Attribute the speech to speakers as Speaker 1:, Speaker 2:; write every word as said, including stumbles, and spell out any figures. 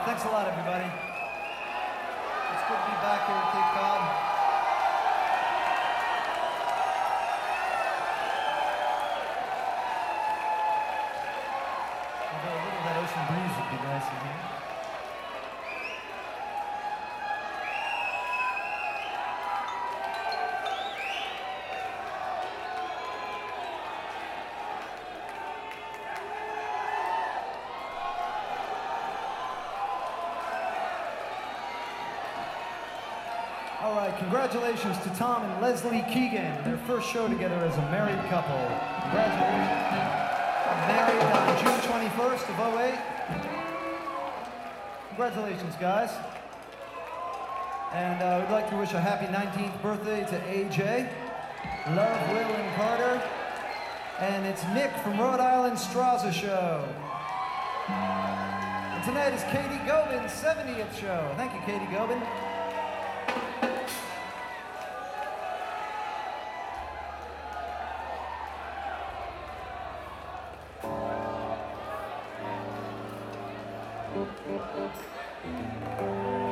Speaker 1: Thanks a lot, everybody. It's good to be back here at Cape Cod. Although a little of that ocean breeze would be nice in here. All right, congratulations to Tom and Leslie Keegan, their first show together as a married couple. Congratulations. Married on June twenty-first of oh eight. Congratulations, guys. And uh, we'd like to wish a happy nineteenth birthday to A J, Love, Will, and Carter. And it's Nick from Rhode Island Straza Show. And tonight is Katie Gobin's seventieth show. Thank you, Katie Gobin. Thank you.